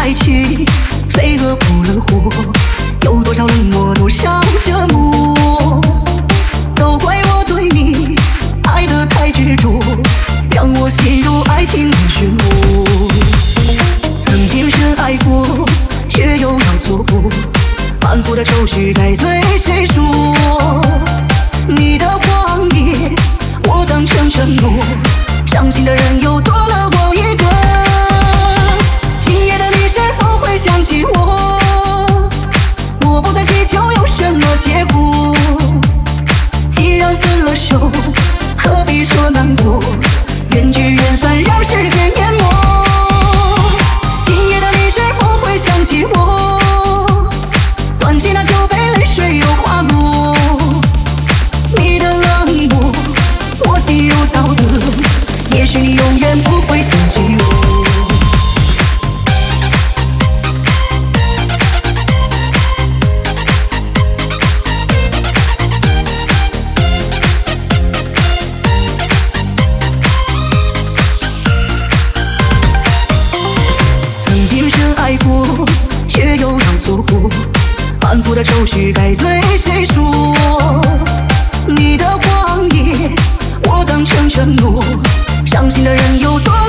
爱情，飞蛾扑了火，有多少冷漠，多少折磨，都怪我对你爱得太执着，让我陷入爱情的漩涡。曾经深爱过，却又要错过，反复的愁绪该对谁说？你的谎言我当成承诺，伤心的人又多了我一个。今夜的你是否会想起我？我不再祈求有什么结果，既然分了手，何必说难过？缘聚缘散，让时间淹没。今夜的你是否会想起我？端起那酒杯，泪水又滑落。你的冷漠，我心如刀割，也许你永远不会想起我。曾经深爱过，却又要错过，反复的愁绪该对谁说？你的谎言我当成承诺，伤心的人有多